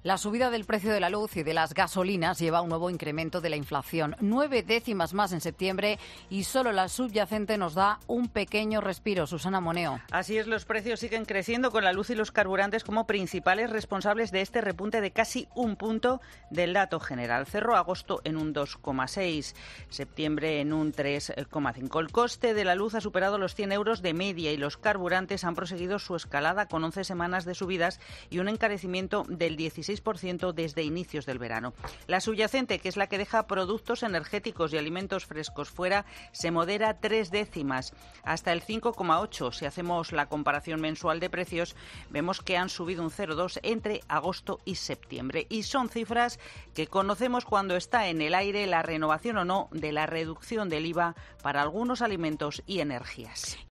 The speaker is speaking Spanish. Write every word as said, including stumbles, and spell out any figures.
La subida del precio de la luz y de las gasolinas lleva a un nuevo incremento de la inflación. Nueve décimas más en septiembre y solo la subyacente nos da un pequeño respiro. Susana Moneo. Así es, los precios siguen creciendo con la luz y los carburantes como principales responsables de este repunte de casi un punto del dato general. Cerró agosto en un dos coma seis, septiembre en un tres coma cinco. El coste de la luz ha superado los cien euros de media y los carburantes han proseguido su escalada con once semanas de subidas y un encarecimiento del dieciséis por ciento desde inicios del verano. La subyacente, que es la que deja productos energéticos y alimentos frescos fuera, se modera tres décimas, hasta el cinco coma ocho. Si hacemos la comparación mensual de precios, vemos que han subido un cero coma dos entre agosto y septiembre. Y son cifras que conocemos cuando está en el aire la renovación o no de la reducción del I V A para algunos alimentos y energías.